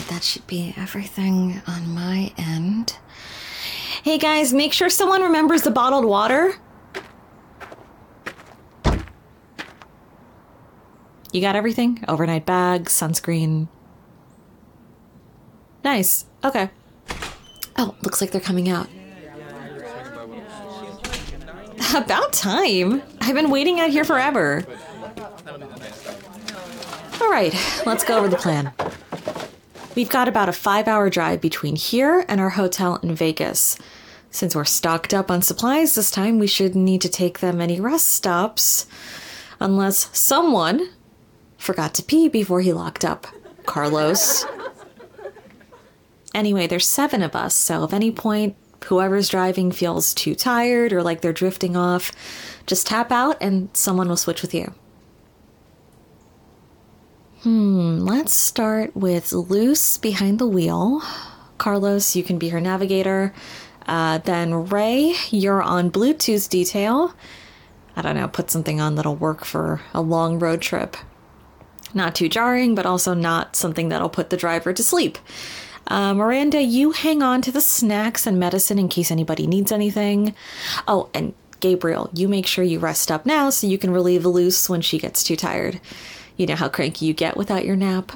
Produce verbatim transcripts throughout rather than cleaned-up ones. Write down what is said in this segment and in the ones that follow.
that should be everything on my end. Hey guys, make sure someone remembers the bottled water. You got everything? Overnight bag, sunscreen. Nice. Okay. Oh, looks like they're coming out. About time. I've been waiting out here forever. All right, let's go over the plan. We've got about a five-hour drive between here and our hotel in Vegas. Since we're stocked up on supplies this time, we shouldn't need to take them any rest stops. Unless someone forgot to pee before he locked up. Carlos. Anyway, there's seven of us, so if at any point whoever's driving feels too tired or like they're drifting off, just tap out and someone will switch with you. Hmm, let's start with Luce behind the wheel. Carlos, you can be her navigator. Uh, then Ray, you're on Bluetooth detail. I don't know, put something on that'll work for a long road trip. Not too jarring, but also not something that'll put the driver to sleep. Uh, Miranda, you hang on to the snacks and medicine in case anybody needs anything. Oh, and Gabriel, you make sure you rest up now so you can relieve Luce when she gets too tired. You know how cranky you get without your nap.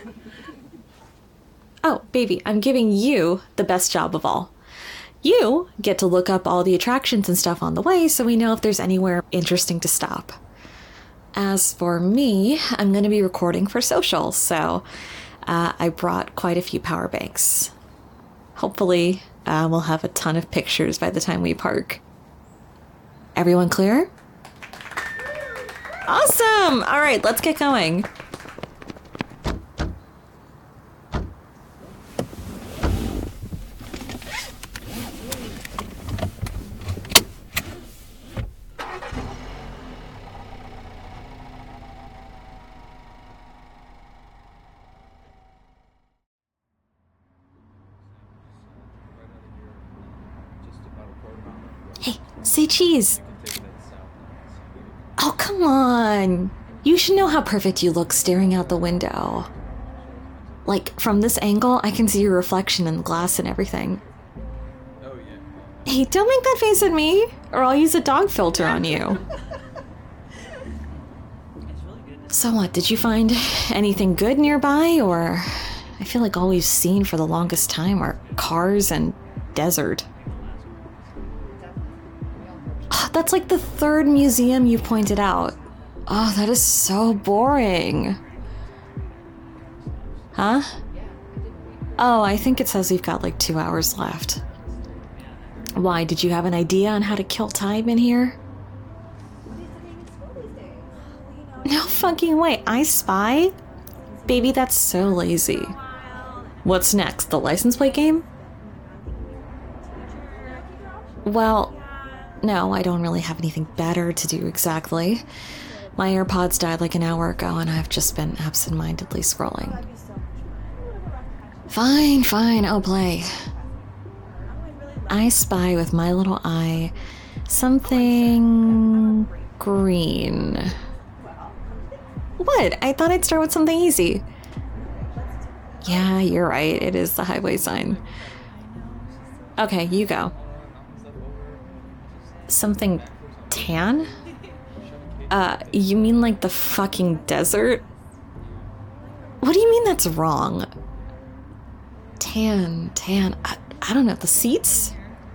Oh, baby, I'm giving you the best job of all. You get to look up all the attractions and stuff on the way so we know if there's anywhere interesting to stop. As for me, I'm going to be recording for social, so uh, I brought quite a few power banks. Hopefully, uh, we'll have a ton of pictures by the time we park. Everyone clear? Awesome! All right, let's get going. Hey, say cheese. Oh, come on. You should know how perfect you look staring out the window. Like, from this angle, I can see your reflection in the glass and everything. Hey, don't make that face at me, or I'll use a dog filter on you. So what, did you find anything good nearby, or... I feel like all we've seen for the longest time are cars and desert. Oh, that's like the third museum you pointed out. Oh, that is so boring. Huh? Oh, I think it says we've got like two hours left. Why, did you have an idea on how to kill time in here? No fucking way, I spy? Baby, that's so lazy. What's next, the license plate game? Well, no, I don't really have anything better to do exactly. My AirPods died like an hour ago and I've just been absent-mindedly scrolling. Fine, fine, I'll play. I spy with my little eye something green. What? I thought I'd start with something easy. Yeah, you're right. It is the highway sign. Okay, you go. Something tan? Uh, you mean like the fucking desert? What do you mean that's wrong? Tan, tan, I, I don't know, the seats?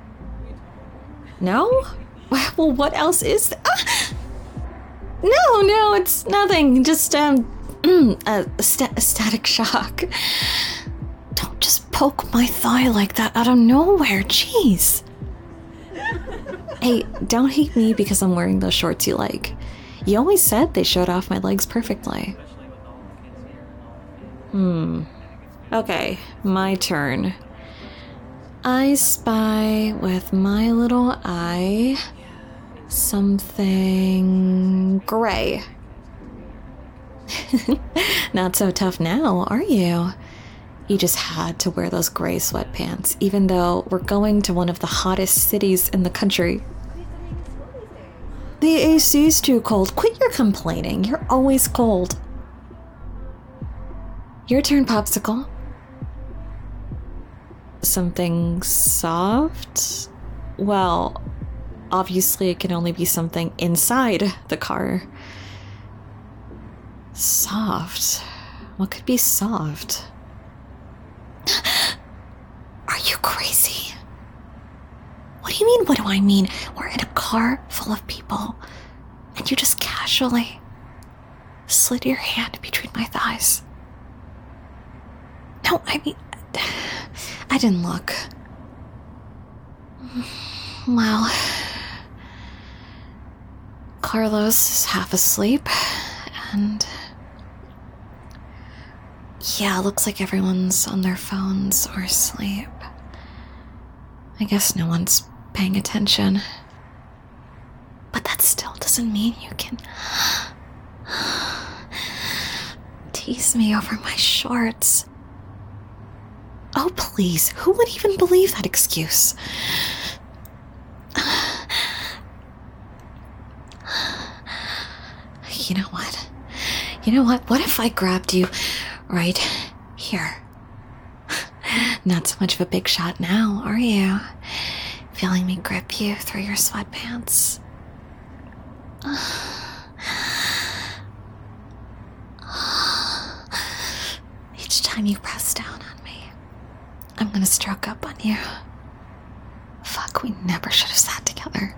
No? Well, what else is th- ah! No, no, it's nothing, just, um, a, st a static shock. Don't just poke my thigh like that out of nowhere, jeez. Hey, don't hate me because I'm wearing those shorts you like. You always said they showed off my legs perfectly. Hmm. Okay, my turn. I spy with my little eye something gray. Not so tough now, are you? You just had to wear those gray sweatpants, even though we're going to one of the hottest cities in the country. The A C's too cold. Quit your complaining. You're always cold. Your turn, Popsicle. Something soft? Well, obviously it can only be something inside the car. Soft? What could be soft? Are you crazy? What do you mean, what do I mean? We're in a car full of people, and you just casually slid your hand between my thighs. No, I mean, I didn't look. Well, Carlos is half asleep, and yeah, looks like everyone's on their phones or asleep. I guess no one's paying attention. But that still doesn't mean you can tease me over my shorts. Oh, please, who would even believe that excuse? You know what? You know what? What if I grabbed you right here? Not so much of a big shot now, are you? Feeling me grip you through your sweatpants. Each time you press down on me, I'm gonna stroke up on you. Fuck, we never should have sat together.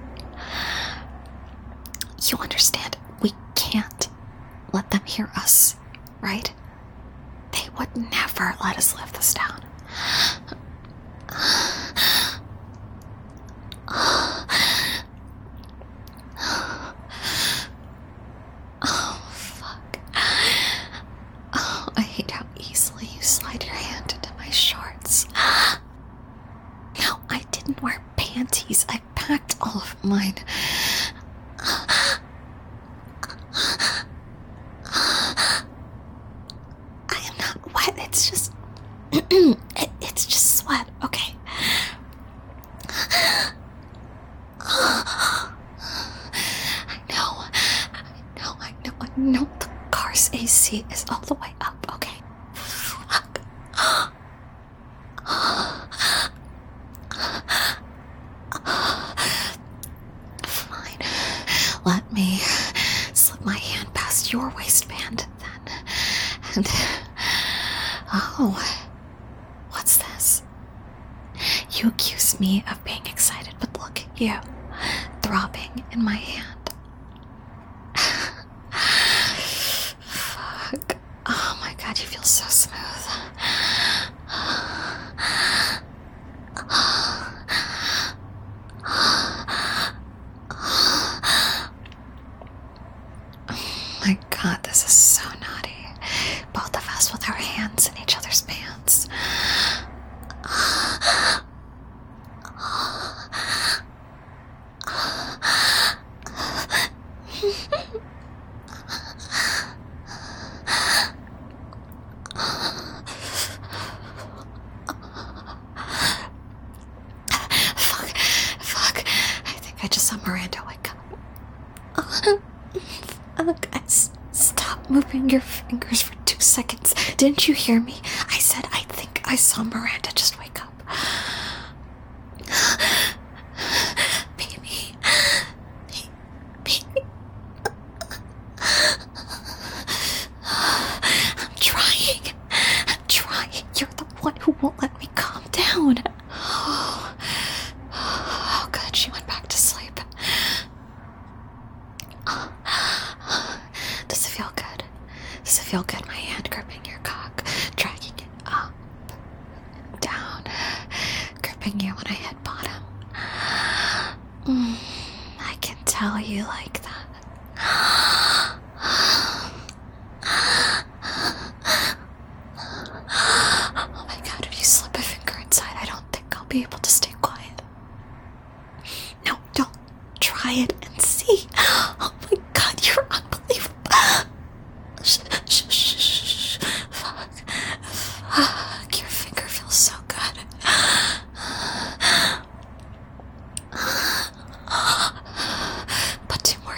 You understand, we can't let them hear us, right? They would never let us live this down. Oh, fuck. Oh, I hate how easily you slide your hand into my shorts. No, I didn't wear panties. I packed all of mine. I am not wet. It's just... it, it's just sweat, okay? I know. I know, I know, I know the car's A C is all the way up, okay? Fuck. Fine. Let me slip my hand past your waistband then. And... oh, what's this? You accuse me of being excited, but look at you, throbbing in my hand. Fuck. Oh my god, you feel so smooth. Oh my god, this is so naughty. Both of us with our hands in each other's pants. Fuck, fuck. I think I just saw Miranda wake up. Fuck, I s- stop moving your fingers for two seconds. Didn't you hear me? I said I think I saw Miranda just wake up. Baby. Baby. I'm trying. I'm trying. You're the one who won't let me calm down. Oh, oh good. She went back to sleep. Does it feel good? Does it feel good? My hand gripping your cock, dragging it up, down, gripping you when I hit bottom. Mm, I can tell you like that. Oh my god, if you slip a finger inside, I don't think I'll be able to stay quiet. No, don't. Try it and see. Oh my god, you're unbelievable. Shh, shh, shh, shh. Fuck. Fuck. Your finger feels so good. Put two more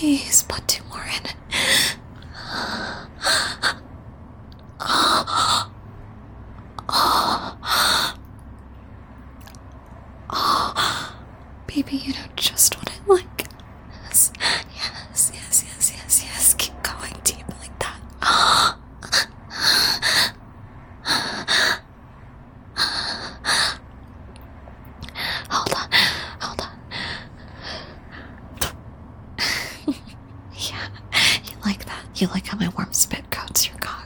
Please put two more in. Oh. Oh. Oh. Baby, you know just what I like. Yes, yes, yes, yes, yes, yes. Keep going deep like that. Oh. Hold on, hold on. Yeah, you like that? You like how my warm spit coats your cock?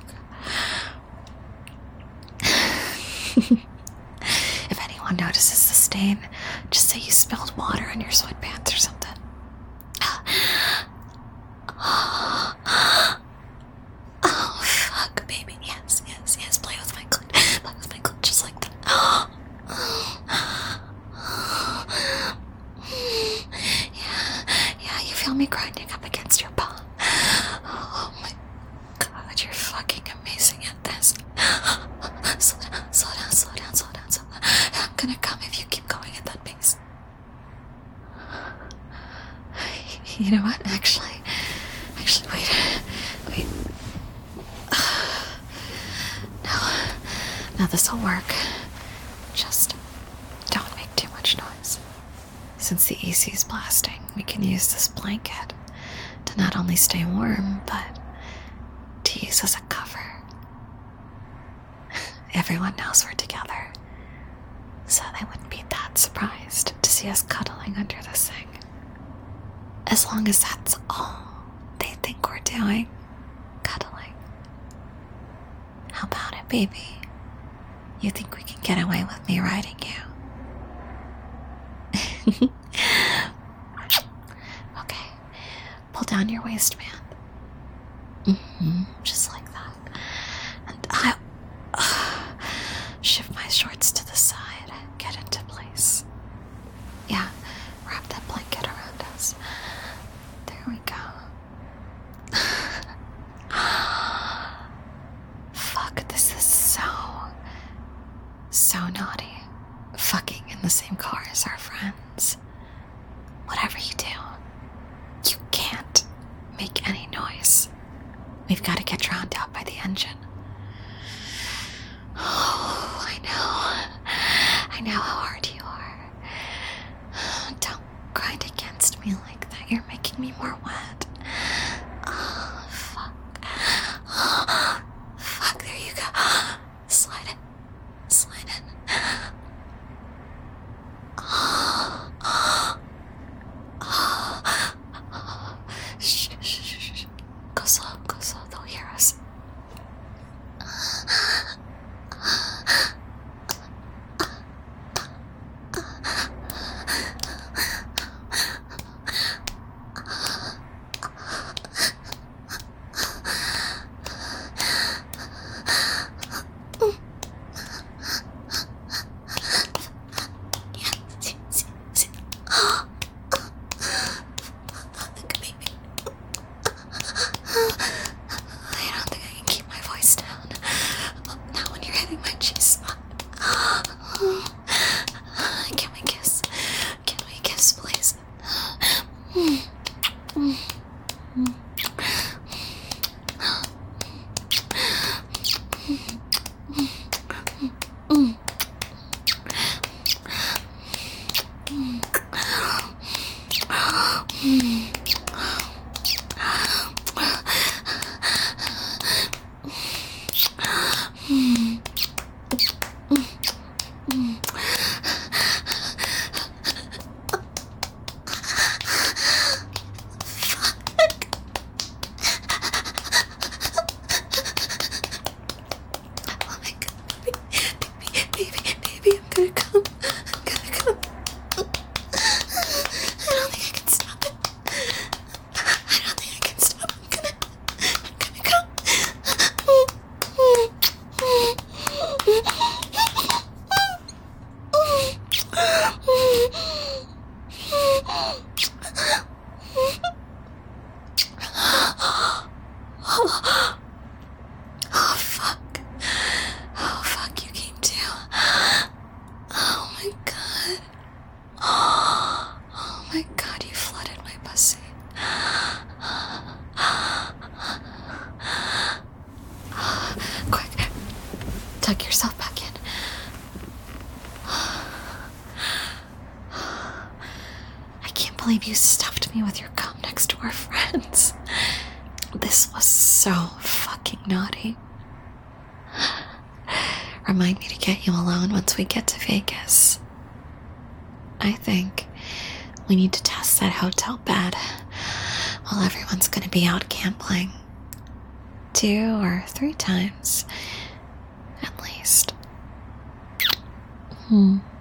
If anyone notices the stain, just say you spilled water on your sweatpants or something. Oh, fuck, baby. Yes, yes, yes. Play with my clit. Play with my clit just like that. Yeah, yeah, you feel me grinding up against your paw. Oh my god, you're fucking amazing at this. Slow down, slow down, slow down, slow down, slow down. I'm gonna come if you keep going at that pace. You know what? Actually, actually, wait, wait. No, no, this'll work. Just don't make too much noise. Since the A C is blasting, we can use this blanket to not only stay warm, but to use as a cover. Everyone knows we're together, so they wouldn't be that surprised to see us cuddling under this thing. As long as that's all they think we're doing, cuddling. How about it, baby? You think we can get away with me riding you? Okay, pull down your waistband. Mm-hmm, just like that. And I uh, shift my shorts to the side, get into place. Yeah, wrap that blanket around us. There we go. Fuck, this is so, so naughty. Fucking in the same car as our friends. Whatever you do, you can't make any noise. We've got to get drowned out by the engine. Oh, I know. I know how hard you are. Don't grind against me like that. You're making me more wet. Oh, fuck. Oh, fuck, there you go. Slide it. Slide it. Oh, oh, oh. Shh, shh, shh, shh. Go slow, go slow. They'll hear us. Tuck yourself back in. I can't believe you stuffed me with your come next door friends. This was so fucking naughty. Remind me to get you alone once we get to Vegas. I think we need to test that hotel bed while everyone's gonna be out gambling. Two or three times, at least. Hmm.